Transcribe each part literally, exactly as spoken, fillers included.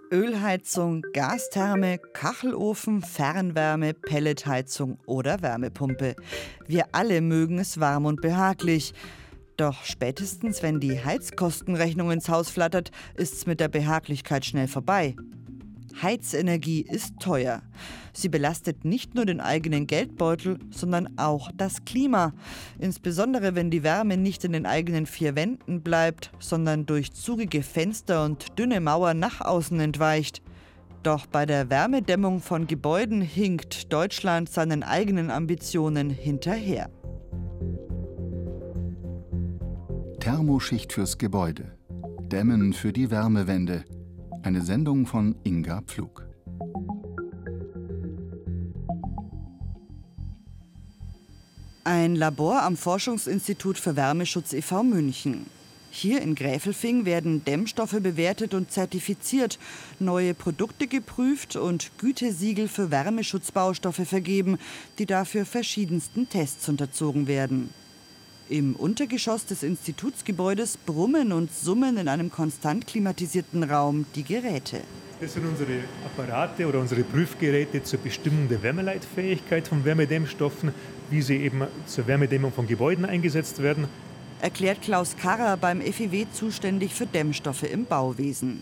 Ölheizung, Gastherme, Kachelofen, Fernwärme, Pelletheizung oder Wärmepumpe. Wir alle mögen es warm und behaglich. Doch spätestens, wenn die Heizkostenrechnung ins Haus flattert, ist's mit der Behaglichkeit schnell vorbei. Heizenergie ist teuer. Sie belastet nicht nur den eigenen Geldbeutel, sondern auch das Klima. Insbesondere wenn die Wärme nicht in den eigenen vier Wänden bleibt, sondern durch zugige Fenster und dünne Mauern nach außen entweicht. Doch bei der Wärmedämmung von Gebäuden hinkt Deutschland seinen eigenen Ambitionen hinterher. Thermoschicht fürs Gebäude. Dämmen für die Wärmewende. Eine Sendung von Inga Pflug. Ein Labor am Forschungsinstitut für Wärmeschutz e V München. Hier in Gräfelfing werden Dämmstoffe bewertet und zertifiziert, neue Produkte geprüft und Gütesiegel für Wärmeschutzbaustoffe vergeben, die dafür verschiedensten Tests unterzogen werden. Im Untergeschoss des Institutsgebäudes brummen und summen in einem konstant klimatisierten Raum die Geräte. Das sind unsere Apparate oder unsere Prüfgeräte zur Bestimmung der Wärmeleitfähigkeit von Wärmedämmstoffen, wie sie eben zur Wärmedämmung von Gebäuden eingesetzt werden. Erklärt Klaus Karrer, beim F I W zuständig für Dämmstoffe im Bauwesen.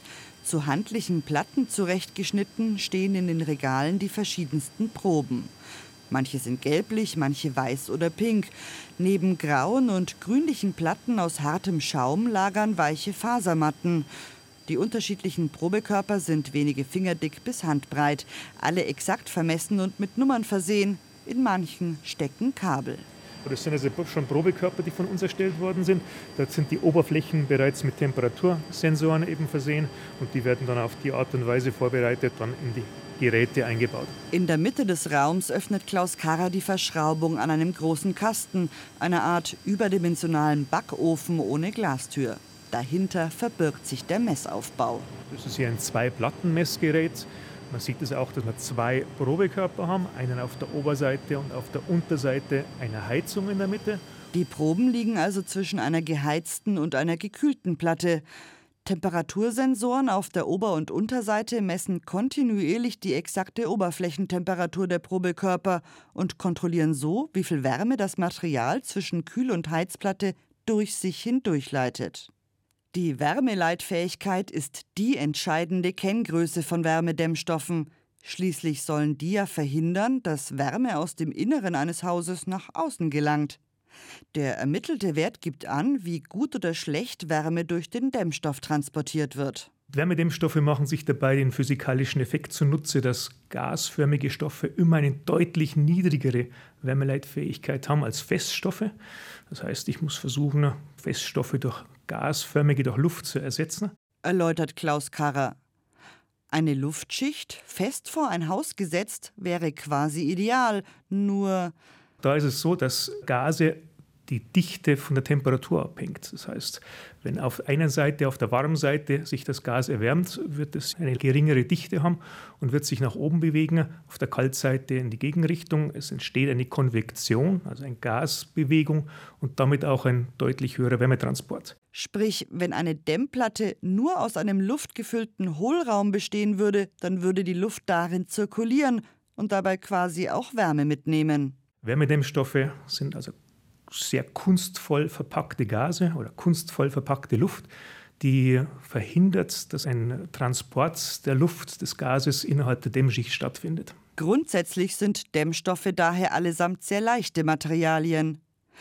Zu handlichen Platten zurechtgeschnitten stehen in den Regalen die verschiedensten Proben. Manche sind gelblich, manche weiß oder pink. Neben grauen und grünlichen Platten aus hartem Schaum lagern weiche Fasermatten. Die unterschiedlichen Probekörper sind wenige Finger dick bis handbreit, alle exakt vermessen und mit Nummern versehen. In manchen stecken Kabel. Das sind also schon Probekörper, die von uns erstellt worden sind. Da sind die Oberflächen bereits mit Temperatursensoren eben versehen und die werden dann auf die Art und Weise vorbereitet, dann in die Geräte eingebaut. In der Mitte des Raums öffnet Klaus Karrer die Verschraubung an einem großen Kasten, einer Art überdimensionalen Backofen ohne Glastür. Dahinter verbirgt sich der Messaufbau. Das ist hier ein Zwei-Platten-Messgerät. Man sieht es auch, dass wir zwei Probekörper haben, einen auf der Oberseite und auf der Unterseite eine Heizung in der Mitte. Die Proben liegen also zwischen einer geheizten und einer gekühlten Platte. Temperatursensoren auf der Ober- und Unterseite messen kontinuierlich die exakte Oberflächentemperatur der Probekörper und kontrollieren so, wie viel Wärme das Material zwischen Kühl- und Heizplatte durch sich hindurchleitet. Die Wärmeleitfähigkeit ist die entscheidende Kenngröße von Wärmedämmstoffen. Schließlich sollen die ja verhindern, dass Wärme aus dem Inneren eines Hauses nach außen gelangt. Der ermittelte Wert gibt an, wie gut oder schlecht Wärme durch den Dämmstoff transportiert wird. Wärmedämmstoffe machen sich dabei den physikalischen Effekt zunutze, dass gasförmige Stoffe immer eine deutlich niedrigere Wärmeleitfähigkeit haben als Feststoffe. Das heißt, ich muss versuchen, Feststoffe durch gasförmige, durch Luft zu ersetzen. Erläutert Klaus Karrer. Eine Luftschicht, fest vor ein Haus gesetzt, wäre quasi ideal, nur da ist es so, dass Gase die Dichte von der Temperatur abhängt. Das heißt, wenn auf einer Seite, auf der warmen Seite, sich das Gas erwärmt, wird es eine geringere Dichte haben und wird sich nach oben bewegen, auf der Kaltseite in die Gegenrichtung. Es entsteht eine Konvektion, also eine Gasbewegung und damit auch ein deutlich höherer Wärmetransport. Sprich, wenn eine Dämmplatte nur aus einem luftgefüllten Hohlraum bestehen würde, dann würde die Luft darin zirkulieren und dabei quasi auch Wärme mitnehmen. Wärmedämmstoffe sind also sehr kunstvoll verpackte Gase oder kunstvoll verpackte Luft, die verhindert, dass ein Transport der Luft, des Gases innerhalb der Dämmschicht stattfindet. Grundsätzlich sind Dämmstoffe daher allesamt sehr leichte Materialien.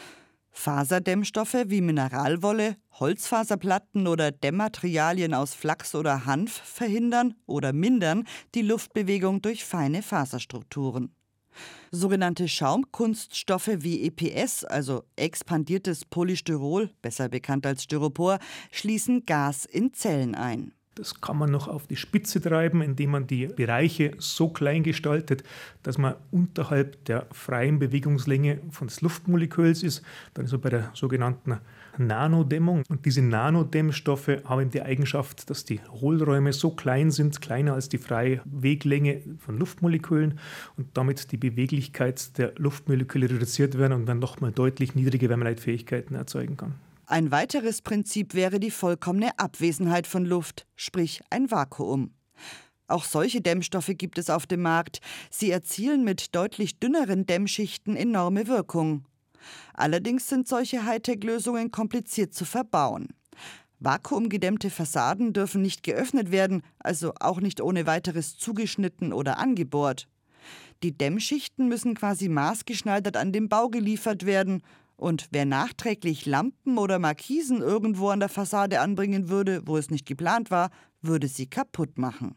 Faserdämmstoffe wie Mineralwolle, Holzfaserplatten oder Dämmmaterialien aus Flachs oder Hanf verhindern oder mindern die Luftbewegung durch feine Faserstrukturen. Sogenannte Schaumkunststoffe wie E P S, also expandiertes Polystyrol, besser bekannt als Styropor, schließen Gas in Zellen ein. Das kann man noch auf die Spitze treiben, indem man die Bereiche so klein gestaltet, dass man unterhalb der freien Bewegungslänge des Luftmoleküls ist. Dann ist man bei der sogenannten Nanodämmung. Und diese Nanodämmstoffe haben die Eigenschaft, dass die Hohlräume so klein sind, kleiner als die freie Weglänge von Luftmolekülen und damit die Beweglichkeit der Luftmoleküle reduziert werden und man nochmal deutlich niedrige Wärmeleitfähigkeiten erzeugen kann. Ein weiteres Prinzip wäre die vollkommene Abwesenheit von Luft, sprich ein Vakuum. Auch solche Dämmstoffe gibt es auf dem Markt. Sie erzielen mit deutlich dünneren Dämmschichten enorme Wirkung. Allerdings sind solche Hightech-Lösungen kompliziert zu verbauen. Vakuumgedämmte Fassaden dürfen nicht geöffnet werden, also auch nicht ohne weiteres zugeschnitten oder angebohrt. Die Dämmschichten müssen quasi maßgeschneidert an den Bau geliefert werden. Und wer nachträglich Lampen oder Markisen irgendwo an der Fassade anbringen würde, wo es nicht geplant war, würde sie kaputt machen.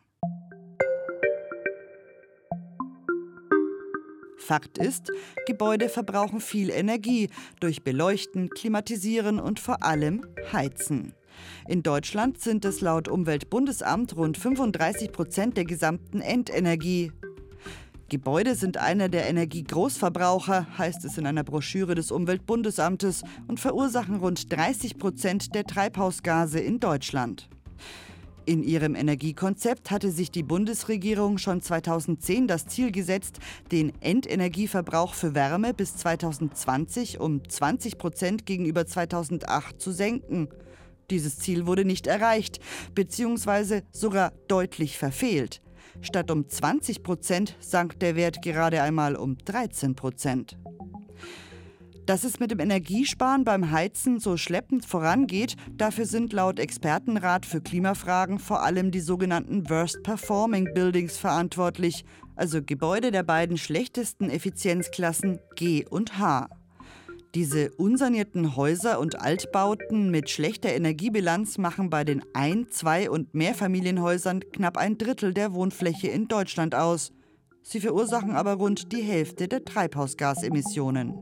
Fakt ist, Gebäude verbrauchen viel Energie durch Beleuchten, Klimatisieren und vor allem Heizen. In Deutschland sind es laut Umweltbundesamt rund fünfunddreißig Prozent der gesamten Endenergie. Gebäude sind einer der Energiegroßverbraucher, heißt es in einer Broschüre des Umweltbundesamtes, und verursachen rund dreißig Prozent der Treibhausgase in Deutschland. In ihrem Energiekonzept hatte sich die Bundesregierung schon zweitausendzehn das Ziel gesetzt, den Endenergieverbrauch für Wärme bis zweitausendzwanzig um zwanzig Prozent gegenüber zweitausendacht zu senken. Dieses Ziel wurde nicht erreicht, beziehungsweise sogar deutlich verfehlt. Statt um zwanzig Prozent sank der Wert gerade einmal um dreizehn Prozent. Dass es mit dem Energiesparen beim Heizen so schleppend vorangeht, dafür sind laut Expertenrat für Klimafragen vor allem die sogenannten Worst Performing Buildings verantwortlich, also Gebäude der beiden schlechtesten Effizienzklassen G und H. Diese unsanierten Häuser und Altbauten mit schlechter Energiebilanz machen bei den Ein-, Zwei- und Mehrfamilienhäusern knapp ein Drittel der Wohnfläche in Deutschland aus. Sie verursachen aber rund die Hälfte der Treibhausgasemissionen.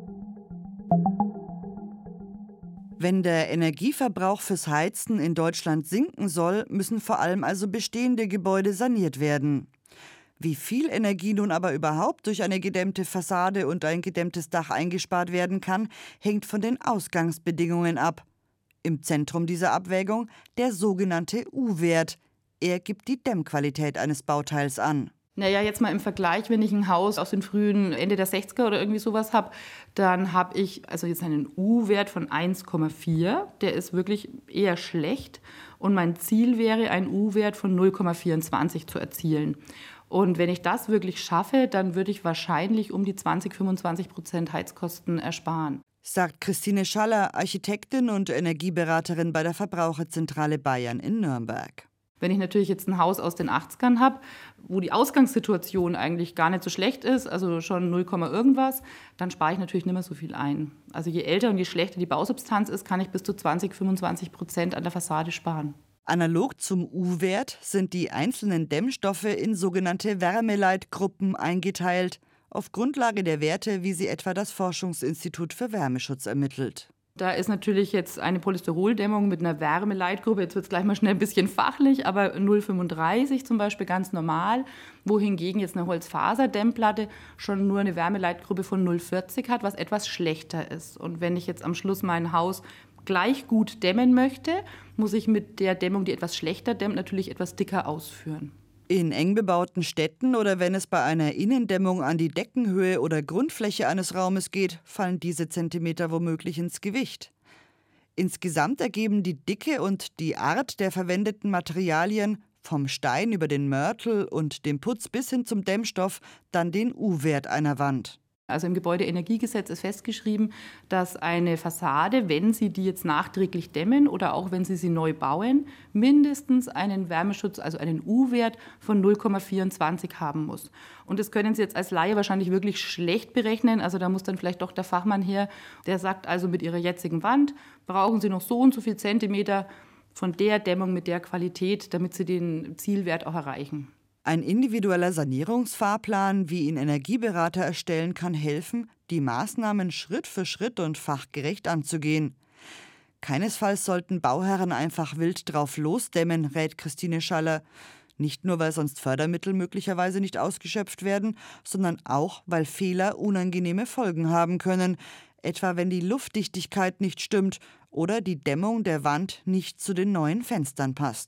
Wenn der Energieverbrauch fürs Heizen in Deutschland sinken soll, müssen vor allem also bestehende Gebäude saniert werden. Wie viel Energie nun aber überhaupt durch eine gedämmte Fassade und ein gedämmtes Dach eingespart werden kann, hängt von den Ausgangsbedingungen ab. Im Zentrum dieser Abwägung der sogenannte U-Wert. Er gibt die Dämmqualität eines Bauteils an. Naja, jetzt mal im Vergleich, wenn ich ein Haus aus den frühen Ende der sechziger oder irgendwie sowas habe, dann habe ich also jetzt einen U-Wert von eins Komma vier. Der ist wirklich eher schlecht. Und mein Ziel wäre, einen U-Wert von null Komma vierundzwanzig zu erzielen. Und wenn ich das wirklich schaffe, dann würde ich wahrscheinlich um die zwanzig, fünfundzwanzig Prozent Heizkosten ersparen. Sagt Christine Schaller, Architektin und Energieberaterin bei der Verbraucherzentrale Bayern in Nürnberg. Wenn ich natürlich jetzt ein Haus aus den achtzigern habe, wo die Ausgangssituation eigentlich gar nicht so schlecht ist, also schon null, irgendwas, dann spare ich natürlich nicht mehr so viel ein. Also je älter und je schlechter die Bausubstanz ist, kann ich bis zu zwanzig, fünfundzwanzig Prozent an der Fassade sparen. Analog zum U-Wert sind die einzelnen Dämmstoffe in sogenannte Wärmeleitgruppen eingeteilt, auf Grundlage der Werte, wie sie etwa das Forschungsinstitut für Wärmeschutz ermittelt. Da ist natürlich jetzt eine Polystyroldämmung mit einer Wärmeleitgruppe, jetzt wird es gleich mal schnell ein bisschen fachlich, aber null Komma fünfunddreißig zum Beispiel ganz normal, wohingegen jetzt eine Holzfaserdämmplatte schon nur eine Wärmeleitgruppe von null Komma vierzig hat, was etwas schlechter ist. Und wenn ich jetzt am Schluss mein Haus gleich gut dämmen möchte, muss ich mit der Dämmung, die etwas schlechter dämmt, natürlich etwas dicker ausführen. In eng bebauten Städten oder wenn es bei einer Innendämmung an die Deckenhöhe oder Grundfläche eines Raumes geht, fallen diese Zentimeter womöglich ins Gewicht. Insgesamt ergeben die Dicke und die Art der verwendeten Materialien, vom Stein über den Mörtel und dem Putz bis hin zum Dämmstoff, dann den U-Wert einer Wand. Also im Gebäudeenergiegesetz ist festgeschrieben, dass eine Fassade, wenn Sie die jetzt nachträglich dämmen oder auch wenn Sie sie neu bauen, mindestens einen Wärmeschutz, also einen U-Wert von null Komma vierundzwanzig haben muss. Und das können Sie jetzt als Laie wahrscheinlich wirklich schlecht berechnen. Also da muss dann vielleicht doch der Fachmann her, der sagt also, mit Ihrer jetzigen Wand brauchen Sie noch so und so viel Zentimeter von der Dämmung mit der Qualität, damit Sie den Zielwert auch erreichen. Ein individueller Sanierungsfahrplan, wie ihn Energieberater erstellen, kann helfen, die Maßnahmen Schritt für Schritt und fachgerecht anzugehen. Keinesfalls sollten Bauherren einfach wild drauf losdämmen, rät Christine Schaller. Nicht nur, weil sonst Fördermittel möglicherweise nicht ausgeschöpft werden, sondern auch, weil Fehler unangenehme Folgen haben können, etwa wenn die Luftdichtigkeit nicht stimmt oder die Dämmung der Wand nicht zu den neuen Fenstern passt.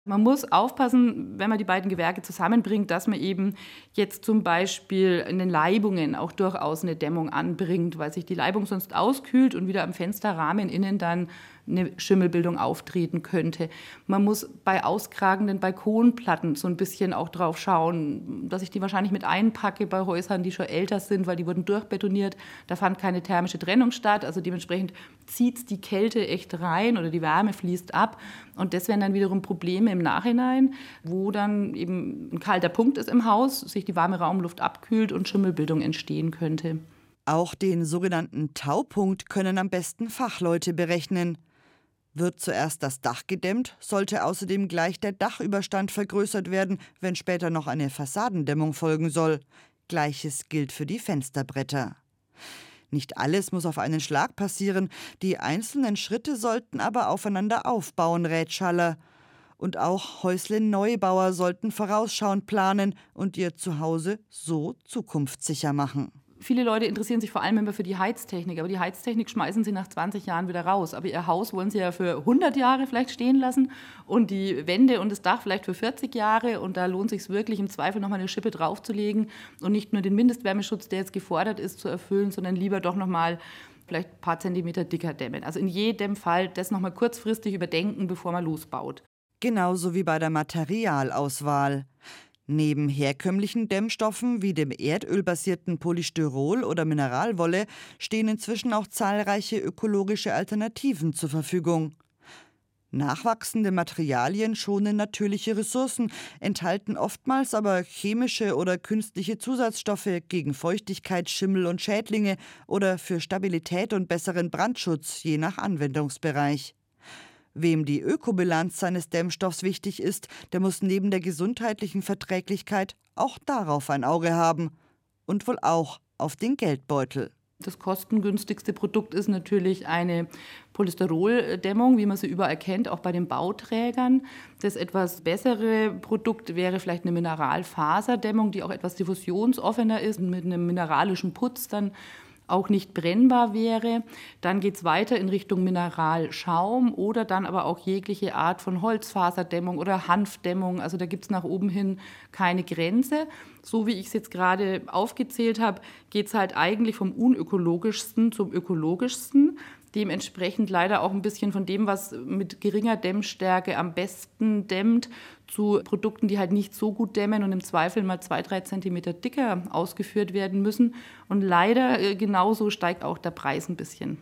Man muss aufpassen, wenn man die beiden Gewerke zusammenbringt, dass man eben jetzt zum Beispiel in den Leibungen auch durchaus eine Dämmung anbringt, weil sich die Leibung sonst auskühlt und wieder am Fensterrahmen innen dann eine Schimmelbildung auftreten könnte. Man muss bei auskragenden Balkonplatten so ein bisschen auch drauf schauen, dass ich die wahrscheinlich mit einpacke bei Häusern, die schon älter sind, weil die wurden durchbetoniert. Da fand keine thermische Trennung statt, also dementsprechend zieht die Kälte echt rein oder die Wärme fließt ab. Und das wären dann wiederum Probleme im Nachhinein, wo dann eben ein kalter Punkt ist im Haus, sich die warme Raumluft abkühlt und Schimmelbildung entstehen könnte. Auch den sogenannten Taupunkt können am besten Fachleute berechnen. Wird zuerst das Dach gedämmt, sollte außerdem gleich der Dachüberstand vergrößert werden, wenn später noch eine Fassadendämmung folgen soll. Gleiches gilt für die Fensterbretter. Nicht alles muss auf einen Schlag passieren, die einzelnen Schritte sollten aber aufeinander aufbauen, rät Schaller. Und auch Häusle-Neubauer sollten vorausschauend planen und ihr Zuhause so zukunftssicher machen. Viele Leute interessieren sich vor allem immer für die Heiztechnik, aber die Heiztechnik schmeißen sie nach zwanzig Jahren wieder raus. Aber ihr Haus wollen sie ja für hundert Jahre vielleicht stehen lassen und die Wände und das Dach vielleicht für vierzig Jahre. Und da lohnt es sich wirklich im Zweifel nochmal eine Schippe draufzulegen und nicht nur den Mindestwärmeschutz, der jetzt gefordert ist, zu erfüllen, sondern lieber doch nochmal vielleicht ein paar Zentimeter dicker dämmen. Also in jedem Fall das nochmal kurzfristig überdenken, bevor man losbaut. Genauso wie bei der Materialauswahl. Neben herkömmlichen Dämmstoffen wie dem erdölbasierten Polystyrol oder Mineralwolle stehen inzwischen auch zahlreiche ökologische Alternativen zur Verfügung. Nachwachsende Materialien schonen natürliche Ressourcen, enthalten oftmals aber chemische oder künstliche Zusatzstoffe gegen Feuchtigkeit, Schimmel und Schädlinge oder für Stabilität und besseren Brandschutz, je nach Anwendungsbereich. Wem die Ökobilanz seines Dämmstoffs wichtig ist, der muss neben der gesundheitlichen Verträglichkeit auch darauf ein Auge haben. Und wohl auch auf den Geldbeutel. Das kostengünstigste Produkt ist natürlich eine Polystyroldämmung, wie man sie überall kennt, auch bei den Bauträgern. Das etwas bessere Produkt wäre vielleicht eine Mineralfaserdämmung, die auch etwas diffusionsoffener ist, mit einem mineralischen Putz dann auch nicht brennbar wäre. Dann geht es weiter in Richtung Mineralschaum oder dann aber auch jegliche Art von Holzfaserdämmung oder Hanfdämmung. Also da gibt es nach oben hin keine Grenze. So wie ich es jetzt gerade aufgezählt habe, geht es halt eigentlich vom unökologischsten zum ökologischsten. Dementsprechend leider auch ein bisschen von dem, was mit geringer Dämmstärke am besten dämmt, zu Produkten, die halt nicht so gut dämmen und im Zweifel mal zwei, drei Zentimeter dicker ausgeführt werden müssen. Und leider äh, genauso steigt auch der Preis ein bisschen.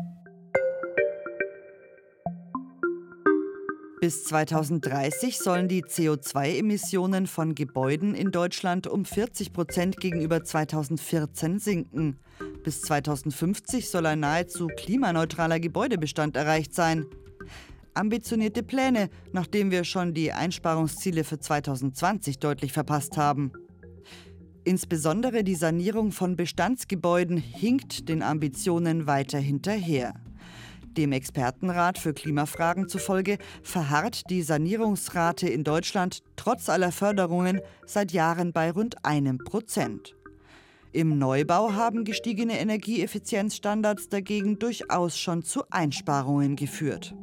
Bis zweitausenddreißig sollen die C O zwei Emissionen von Gebäuden in Deutschland um vierzig Prozent gegenüber zweitausendvierzehn sinken. Bis zweitausendfünfzig soll ein nahezu klimaneutraler Gebäudebestand erreicht sein. Ambitionierte Pläne, nachdem wir schon die Einsparungsziele für zweitausendzwanzig deutlich verpasst haben. Insbesondere die Sanierung von Bestandsgebäuden hinkt den Ambitionen weiter hinterher. Dem Expertenrat für Klimafragen zufolge verharrt die Sanierungsrate in Deutschland trotz aller Förderungen seit Jahren bei rund einem Prozent. Im Neubau haben gestiegene Energieeffizienzstandards dagegen durchaus schon zu Einsparungen geführt.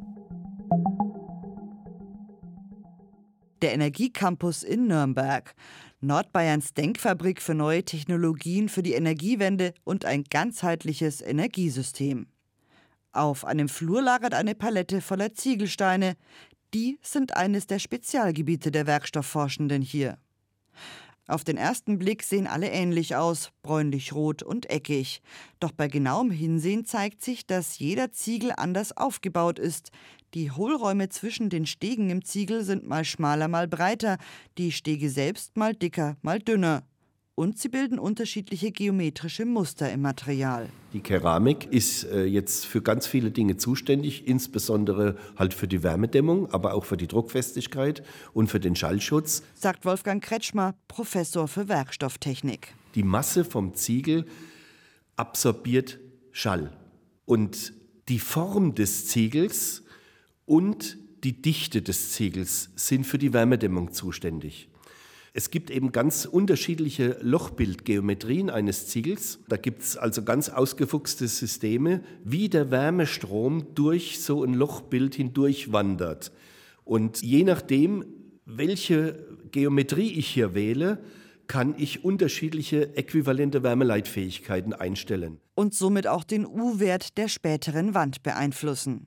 Der Energiecampus in Nürnberg. Nordbayerns Denkfabrik für neue Technologien für die Energiewende und ein ganzheitliches Energiesystem. Auf einem Flur lagert eine Palette voller Ziegelsteine. Die sind eines der Spezialgebiete der Werkstoffforschenden hier. Auf den ersten Blick sehen alle ähnlich aus, bräunlich-rot und eckig. Doch bei genauem Hinsehen zeigt sich, dass jeder Ziegel anders aufgebaut ist. Die Hohlräume zwischen den Stegen im Ziegel sind mal schmaler, mal breiter, die Stege selbst mal dicker, mal dünner. Und sie bilden unterschiedliche geometrische Muster im Material. Die Keramik ist äh, jetzt für ganz viele Dinge zuständig, insbesondere halt für die Wärmedämmung, aber auch für die Druckfestigkeit und für den Schallschutz. Sagt Wolfgang Kretschmer, Professor für Werkstofftechnik. Die Masse vom Ziegel absorbiert Schall. Und die Form des Ziegels und die Dichte des Ziegels sind für die Wärmedämmung zuständig. Es gibt eben ganz unterschiedliche Lochbildgeometrien eines Ziegels. Da gibt es also ganz ausgefuchste Systeme, wie der Wärmestrom durch so ein Lochbild hindurch wandert. Und je nachdem, welche Geometrie ich hier wähle, kann ich unterschiedliche äquivalente Wärmeleitfähigkeiten einstellen. Und somit auch den U-Wert der späteren Wand beeinflussen.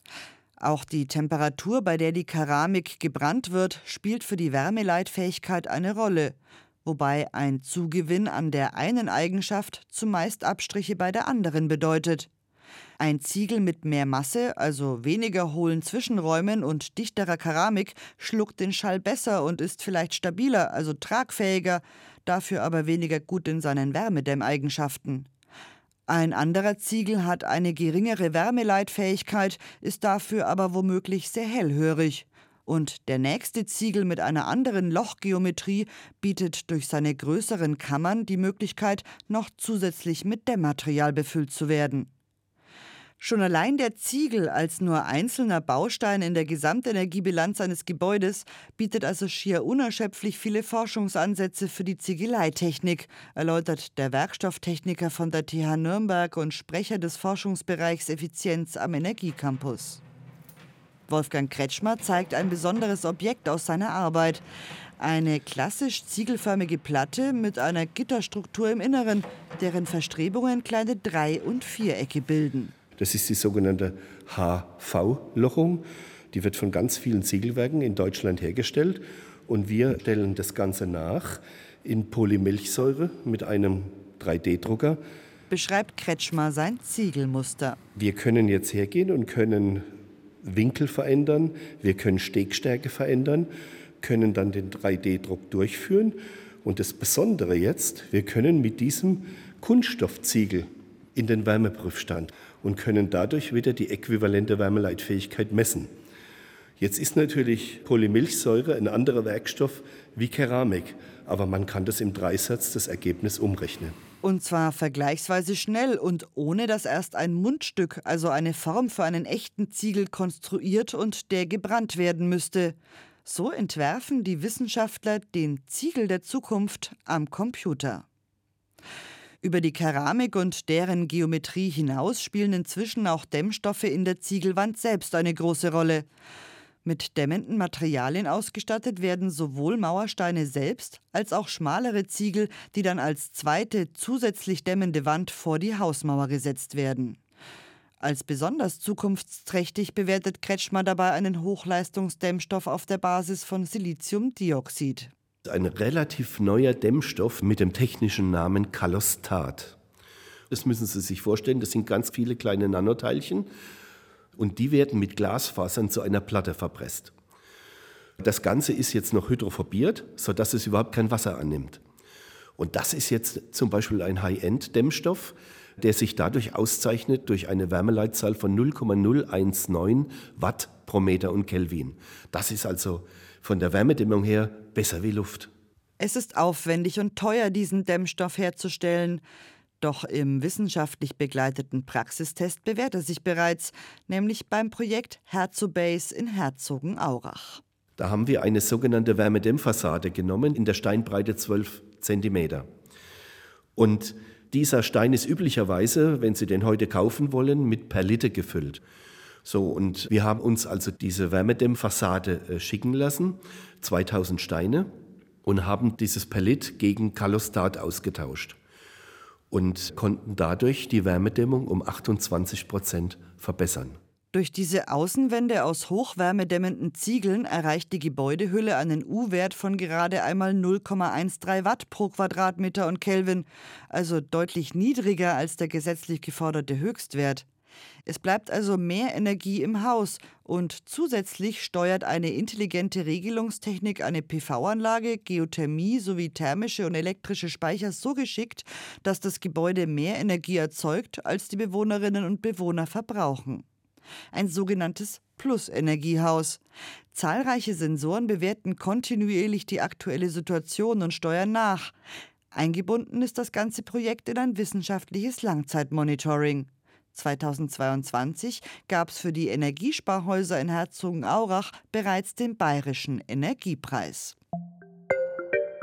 Auch die Temperatur, bei der die Keramik gebrannt wird, spielt für die Wärmeleitfähigkeit eine Rolle, wobei ein Zugewinn an der einen Eigenschaft zumeist Abstriche bei der anderen bedeutet. Ein Ziegel mit mehr Masse, also weniger hohlen Zwischenräumen und dichterer Keramik, schluckt den Schall besser und ist vielleicht stabiler, also tragfähiger, dafür aber weniger gut in seinen Wärmedämmeigenschaften. Ein anderer Ziegel hat eine geringere Wärmeleitfähigkeit, ist dafür aber womöglich sehr hellhörig. Und der nächste Ziegel mit einer anderen Lochgeometrie bietet durch seine größeren Kammern die Möglichkeit, noch zusätzlich mit Dämmmaterial befüllt zu werden. Schon allein der Ziegel als nur einzelner Baustein in der Gesamtenergiebilanz eines Gebäudes bietet also schier unerschöpflich viele Forschungsansätze für die Ziegeleitechnik, erläutert der Werkstofftechniker von der T H Nürnberg und Sprecher des Forschungsbereichs Effizienz am Energiecampus. Wolfgang Kretschmer zeigt ein besonderes Objekt aus seiner Arbeit. Eine klassisch ziegelförmige Platte mit einer Gitterstruktur im Inneren, deren Verstrebungen kleine Drei- und Vierecke bilden. Das ist die sogenannte H V-Lochung. Die wird von ganz vielen Ziegelwerken in Deutschland hergestellt. Und wir stellen das Ganze nach in Polymilchsäure mit einem drei D Drucker. Beschreibt Kretschmer sein Ziegelmuster. Wir können jetzt hergehen und können Winkel verändern, wir können Stegstärke verändern, können dann den drei D Druck durchführen. Und das Besondere jetzt, wir können mit diesem Kunststoffziegel in den Wärmeprüfstand und können dadurch wieder die äquivalente Wärmeleitfähigkeit messen. Jetzt ist natürlich Polymilchsäure ein anderer Werkstoff wie Keramik, aber man kann das im Dreisatz das Ergebnis umrechnen. Und zwar vergleichsweise schnell und ohne dass erst ein Mundstück, also eine Form für einen echten Ziegel, konstruiert und der gebrannt werden müsste. So entwerfen die Wissenschaftler den Ziegel der Zukunft am Computer. Über die Keramik und deren Geometrie hinaus spielen inzwischen auch Dämmstoffe in der Ziegelwand selbst eine große Rolle. Mit dämmenden Materialien ausgestattet werden sowohl Mauersteine selbst als auch schmalere Ziegel, die dann als zweite zusätzlich dämmende Wand vor die Hausmauer gesetzt werden. Als besonders zukunftsträchtig bewertet Kretschmer dabei einen Hochleistungsdämmstoff auf der Basis von Siliziumdioxid. Ein relativ neuer Dämmstoff mit dem technischen Namen Kalostat. Das müssen Sie sich vorstellen, das sind ganz viele kleine Nanoteilchen und die werden mit Glasfasern zu einer Platte verpresst. Das Ganze ist jetzt noch hydrophobiert, sodass es überhaupt kein Wasser annimmt. Und das ist jetzt zum Beispiel ein High-End-Dämmstoff, der sich dadurch auszeichnet durch eine Wärmeleitzahl von null Komma null eins neun Watt pro Meter und Kelvin. Das ist also von der Wärmedämmung her besser wie Luft. Es ist aufwendig und teuer, diesen Dämmstoff herzustellen. Doch im wissenschaftlich begleiteten Praxistest bewährt er sich bereits, nämlich beim Projekt Herzobase in Herzogenaurach. Da haben wir eine sogenannte Wärmedämmfassade genommen, in der Steinbreite zwölf Zentimeter. Und dieser Stein ist üblicherweise, wenn Sie den heute kaufen wollen, mit Perlite gefüllt. So, und wir haben uns also diese Wärmedämmfassade schicken lassen, zweitausend Steine, und haben dieses Perlit gegen Kalostat ausgetauscht und konnten dadurch die Wärmedämmung um achtundzwanzig Prozent verbessern. Durch diese Außenwände aus hochwärmedämmenden Ziegeln erreicht die Gebäudehülle einen U-Wert von gerade einmal null Komma dreizehn Watt pro Quadratmeter und Kelvin, also deutlich niedriger als der gesetzlich geforderte Höchstwert. Es bleibt also mehr Energie im Haus und zusätzlich steuert eine intelligente Regelungstechnik eine P V-Anlage, Geothermie sowie thermische und elektrische Speicher so geschickt, dass das Gebäude mehr Energie erzeugt, als die Bewohnerinnen und Bewohner verbrauchen. Ein sogenanntes Plus-Energiehaus. Zahlreiche Sensoren bewerten kontinuierlich die aktuelle Situation und steuern nach. Eingebunden ist das ganze Projekt in ein wissenschaftliches Langzeitmonitoring. zweitausendzweiundzwanzig gab es für die Energiesparhäuser in Herzogenaurach bereits den Bayerischen Energiepreis.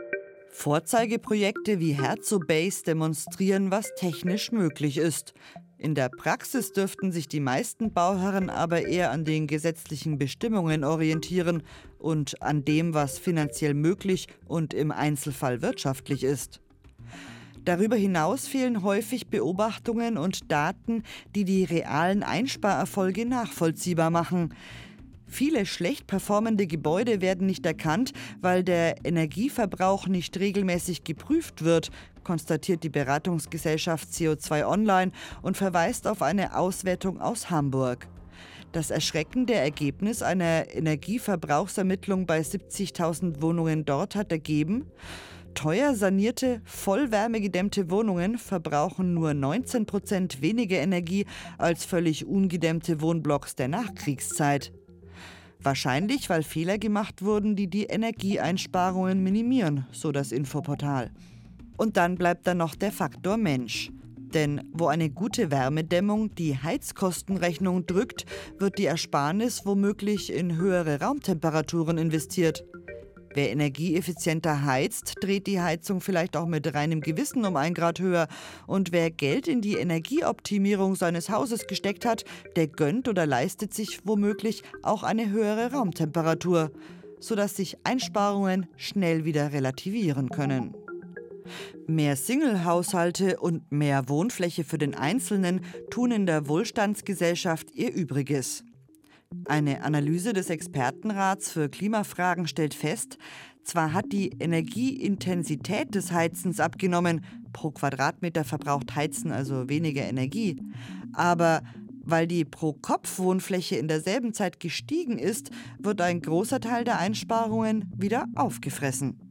Vorzeigeprojekte wie Herzobase demonstrieren, was technisch möglich ist. In der Praxis dürften sich die meisten Bauherren aber eher an den gesetzlichen Bestimmungen orientieren und an dem, was finanziell möglich und im Einzelfall wirtschaftlich ist. Darüber hinaus fehlen häufig Beobachtungen und Daten, die die realen Einsparerfolge nachvollziehbar machen. Viele schlecht performende Gebäude werden nicht erkannt, weil der Energieverbrauch nicht regelmäßig geprüft wird, konstatiert die Beratungsgesellschaft C O zwei Online und verweist auf eine Auswertung aus Hamburg. Das erschreckende Ergebnis einer Energieverbrauchsermittlung bei siebzigtausend Wohnungen dort hat ergeben: Teuer sanierte, vollwärmegedämmte Wohnungen verbrauchen nur neunzehn Prozent weniger Energie als völlig ungedämmte Wohnblocks der Nachkriegszeit. Wahrscheinlich, weil Fehler gemacht wurden, die die Energieeinsparungen minimieren, so das Infoportal. Und dann bleibt da noch der Faktor Mensch. Denn wo eine gute Wärmedämmung die Heizkostenrechnung drückt, wird die Ersparnis womöglich in höhere Raumtemperaturen investiert. Wer energieeffizienter heizt, dreht die Heizung vielleicht auch mit reinem Gewissen um ein Grad höher. Und wer Geld in die Energieoptimierung seines Hauses gesteckt hat, der gönnt oder leistet sich womöglich auch eine höhere Raumtemperatur, sodass sich Einsparungen schnell wieder relativieren können. Mehr Single-Haushalte und mehr Wohnfläche für den Einzelnen tun in der Wohlstandsgesellschaft ihr Übriges. Eine Analyse des Expertenrats für Klimafragen stellt fest, zwar hat die Energieintensität des Heizens abgenommen, pro Quadratmeter verbraucht Heizen also weniger Energie, aber weil die Pro-Kopf-Wohnfläche in derselben Zeit gestiegen ist, wird ein großer Teil der Einsparungen wieder aufgefressen.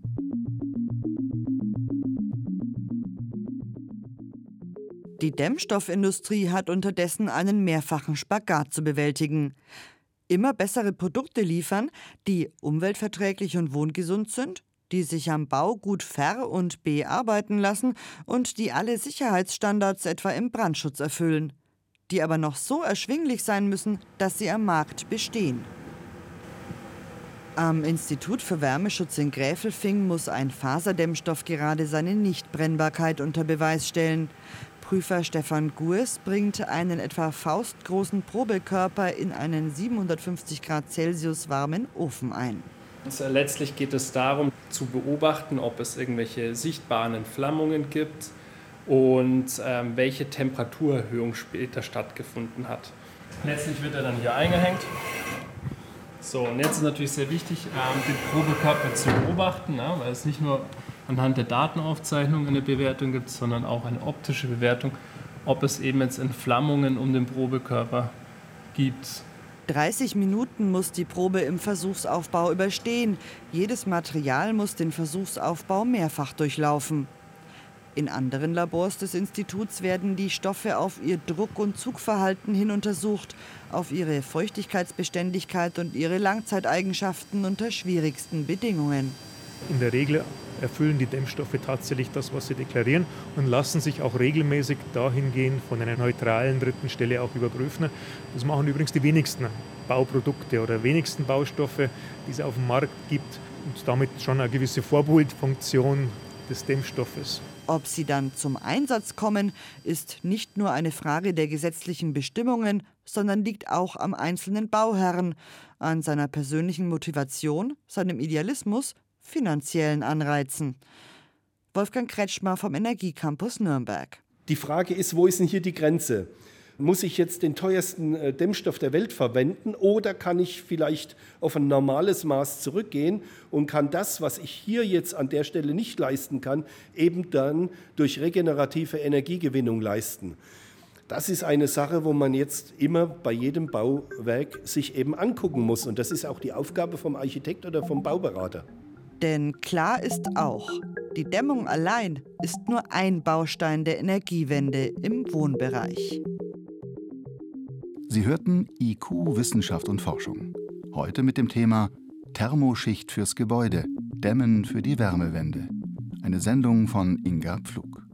Die Dämmstoffindustrie hat unterdessen einen mehrfachen Spagat zu bewältigen. Immer bessere Produkte liefern, die umweltverträglich und wohngesund sind, die sich am Bau gut ver- und bearbeiten lassen und die alle Sicherheitsstandards etwa im Brandschutz erfüllen, die aber noch so erschwinglich sein müssen, dass sie am Markt bestehen. Am Institut für Wärmeschutz in Gräfelfing muss ein Faserdämmstoff gerade seine Nichtbrennbarkeit unter Beweis stellen. Prüfer Stefan Gues bringt einen etwa faustgroßen Probekörper in einen siebenhundertfünfzig Grad Celsius warmen Ofen ein. Also letztlich geht es darum, zu beobachten, ob es irgendwelche sichtbaren Entflammungen gibt und ähm, welche Temperaturerhöhung später stattgefunden hat. Letztlich wird er dann hier eingehängt. So, und jetzt ist natürlich sehr wichtig, ähm, den Probekörper zu beobachten, ne, weil es nicht nur anhand der Datenaufzeichnung eine Bewertung gibt, sondern auch eine optische Bewertung, ob es eben jetzt Entflammungen um den Probekörper gibt. dreißig Minuten muss die Probe im Versuchsaufbau überstehen. Jedes Material muss den Versuchsaufbau mehrfach durchlaufen. In anderen Labors des Instituts werden die Stoffe auf ihr Druck- und Zugverhalten hin untersucht, auf ihre Feuchtigkeitsbeständigkeit und ihre Langzeiteigenschaften unter schwierigsten Bedingungen. In der Regel erfüllen die Dämmstoffe tatsächlich das, was sie deklarieren und lassen sich auch regelmäßig dahingehend von einer neutralen dritten Stelle auch überprüfen. Das machen übrigens die wenigsten Bauprodukte oder wenigsten Baustoffe, die es auf dem Markt gibt und damit schon eine gewisse Vorbildfunktion des Dämmstoffes. Ob sie dann zum Einsatz kommen, ist nicht nur eine Frage der gesetzlichen Bestimmungen, sondern liegt auch am einzelnen Bauherrn, an seiner persönlichen Motivation, seinem Idealismus, finanziellen Anreizen. Wolfgang Kretschmer vom Energiecampus Nürnberg. Die Frage ist, wo ist denn hier die Grenze? Muss ich jetzt den teuersten Dämmstoff der Welt verwenden oder kann ich vielleicht auf ein normales Maß zurückgehen und kann das, was ich hier jetzt an der Stelle nicht leisten kann, eben dann durch regenerative Energiegewinnung leisten? Das ist eine Sache, wo man jetzt immer bei jedem Bauwerk sich eben angucken muss. Und das ist auch die Aufgabe vom Architekt oder vom Bauberater. Denn klar ist auch, die Dämmung allein ist nur ein Baustein der Energiewende im Wohnbereich. Sie hörten I Q Wissenschaft und Forschung. Heute mit dem Thema Thermoschicht fürs Gebäude, Dämmen für die Wärmewende. Eine Sendung von Inga Pflug.